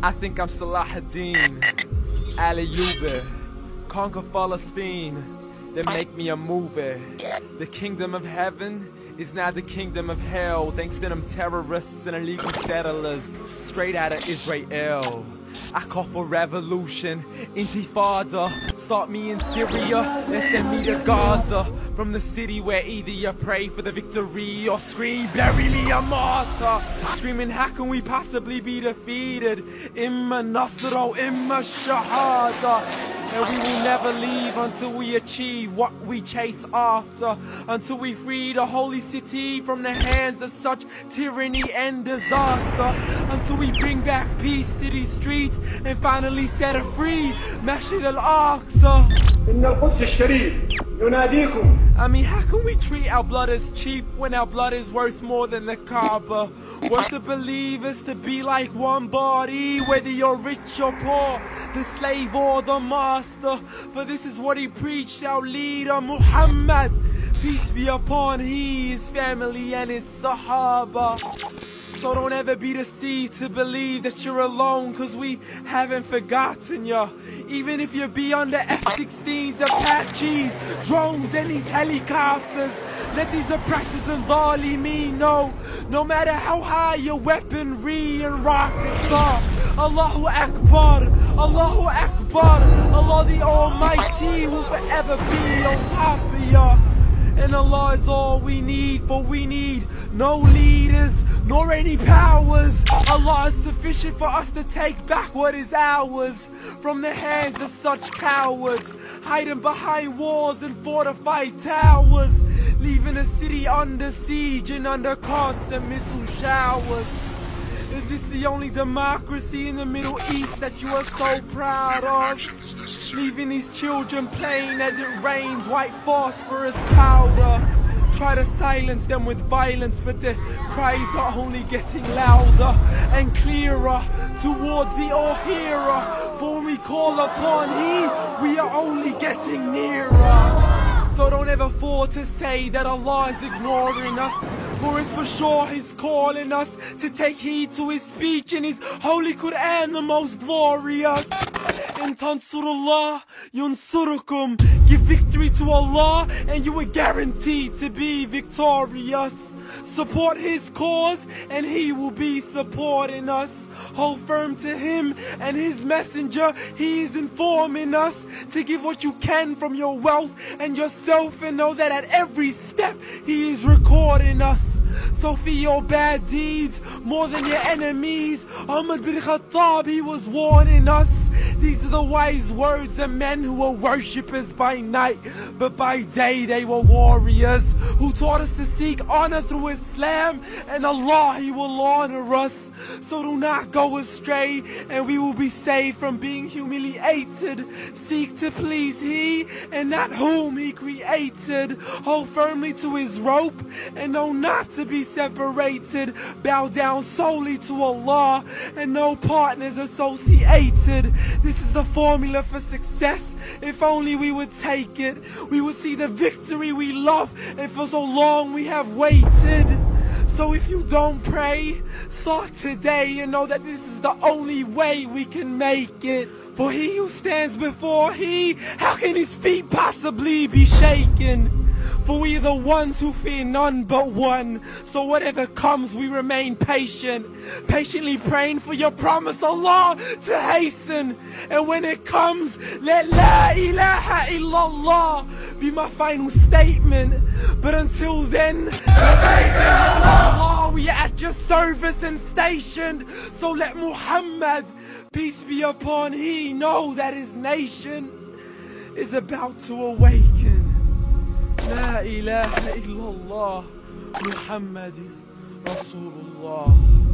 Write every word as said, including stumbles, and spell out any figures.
I think I'm Salah ad-Din Al-Ayyubi, conquer Palestine, then make me a movie. The kingdom of heaven is now the kingdom of hell, thanks to them terrorists and illegal settlers straight out of Israel. I call for revolution, intifada. Start me in Syria, then send me to Gaza. From the city where either you pray for the victory or scream, bury me a martyr. Screaming, how can we possibly be defeated? Imma Nasr, Imma Shahada. And we will never leave until we achieve what we chase after, until we free the holy city from the hands of such tyranny and disaster, until we bring back peace to these streets and finally set it free. Masjid al-Aqsa. I mean, how can we treat our blood as cheap when our blood is worth more than the Kaaba? Worth the believers to be like one body, whether you're rich or poor, the slave or the master. For this is what he preached, our leader Muhammad, peace be upon he, his family and his Sahaba. So don't ever be deceived to believe that you're alone, cause we haven't forgotten ya. Even if you be on the F sixteens, Apaches, drones and these helicopters, let these oppressors and Zalimin know, no matter how high your weaponry and rockets are, Allahu Akbar, Allahu Akbar, Allah the Almighty will forever be on top of ya. And Allah is all we need, for we need no leaders nor any powers. Allah is sufficient for us to take back what is ours from the hands of such cowards, hiding behind walls and fortified towers, leaving the city under siege and under constant missile showers. Is this the only democracy in the Middle East that you are so proud of? Leaving these children playing as it rains white phosphorus powder. Try to silence them with violence, but their cries are only getting louder and clearer towards the all-hearer. For when we call upon He, we are only getting nearer. So don't ever fall to say that Allah is ignoring us, for it's for sure He's calling us to take heed to His speech in His Holy Quran, the most glorious. In Tansurullah, Yunsurukum. Give victory to Allah and you are guaranteed to be victorious. Support His cause and He will be supporting us. Hold firm to Him and His messenger. He is informing us to give what you can from your wealth and yourself, and know that at every step He is recording us. So for your bad deeds, more than your enemies, Umar bin Khattab, he was warning us. These are the wise words of men who were worshippers by night, but by day they were warriors, who taught us to seek honor through Islam, and Allah, He will honor us. So do not go astray, and we will be saved from being humiliated. Seek to please He, and not whom He created. Hold firmly to His rope, and know not to be separated. Bow down solely to Allah, and no partners associated. This is the formula for success. If only we would take it, we would see the victory we love, and for so long we have waited. So if you don't pray, start today and know that this is the only way we can make it. For he who stands before He, how can his feet possibly be shaken? For we are the ones who fear none but one. So whatever comes, we remain patient, patiently praying for your promise, Allah, to hasten. And when it comes, let La ilaha illallah be my final statement. But until then, Allah, we are at your service and stationed. So let Muhammad, peace be upon He, know that his nation is about to awaken. La ilaha illallah Muhammadin Rasulullah.